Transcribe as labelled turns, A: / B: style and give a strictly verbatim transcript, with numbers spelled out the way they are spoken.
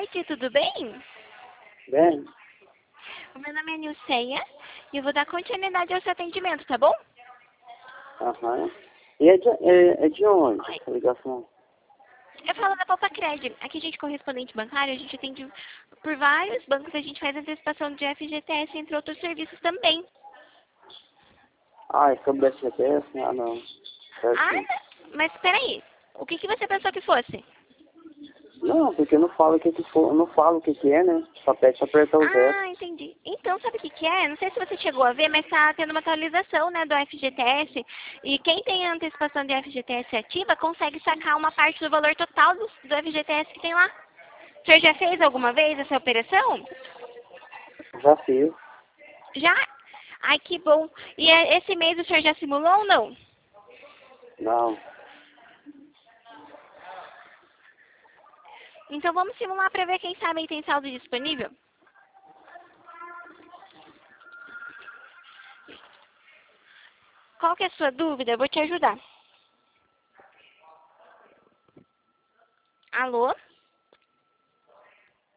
A: tarde, tudo bem?
B: Bem,
A: O meu nome é Nilceia e eu vou dar continuidade ao seu atendimento, tá bom?
B: aham. E é de, é, é de onde
A: Oi.
B: essa ligação?
A: Eu falo da Poupa Cred. Aqui a gente é correspondente bancário, a gente atende por vários bancos, a gente faz antecipação de F G T S, entre outros serviços também.
B: Ah, é sobre F G T S? Ah, não. Certo.
A: Ah, mas peraí, o que, que você pensou que fosse?
B: Não, porque eu não falo o que que for, eu não falo o que que é, né? Só pede pra apertar o zero.
A: Ah, entendi. Então, sabe o que que é? Não sei se você chegou a ver, mas está tendo uma atualização, né, do F G T S. E quem tem a antecipação de F G T S ativa consegue sacar uma parte do valor total do, do F G T S que tem lá. O senhor já fez alguma vez essa operação?
B: Já fiz.
A: Já? Ai, que bom. E é- esse mês o senhor já simulou ou não?
B: Não.
A: Então vamos simular para ver quem sabe aí tem saldo disponível? Qual que é a sua dúvida? Eu vou te ajudar. Alô?